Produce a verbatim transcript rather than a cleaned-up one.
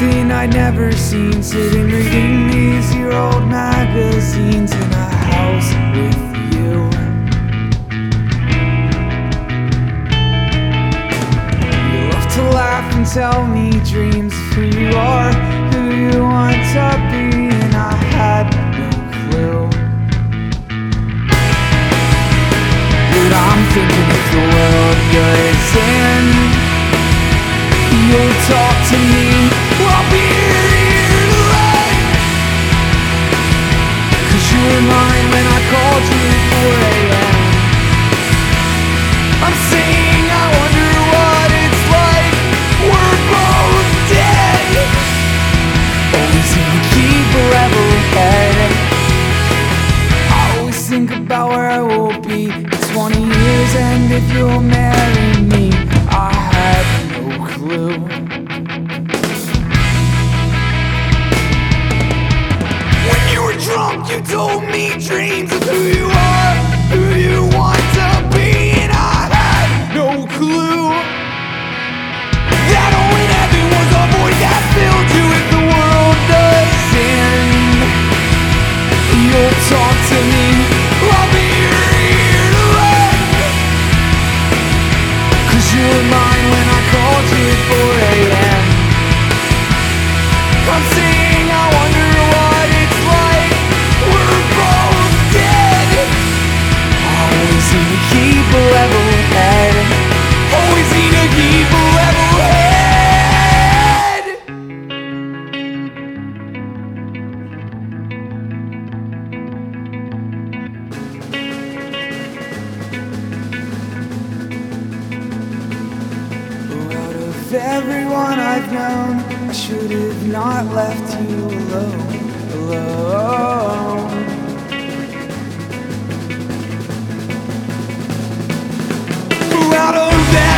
something I'd never seen, sitting reading these year-old magazines in a house with you. You love to laugh and tell me dreams of who you are, who you want to be, and I had no clue. But I'm thinking if the world does end, you'll talk to me, I'll be here to lend. Cause you were mine when I called you at four a m I'm saying I wonder what it's like, we're both dead. Always seem to keep a level head. I always think about where I will be in twenty years, and if you'll marry me. I had no clue. When you were drunk, you told me dreams of who you are, who you want to be, and I had no clue that only heaven was a void that filled you. If the world does end, you'll talk to me, I'll be here to lend. Cause you were mine when I called you at four a m I'm saying I wonder what it's like, we're both dead. I always seem to keep a level head, always seem to keep a level head. Out of everyone I've known, I should have not left you alone, alone. Out of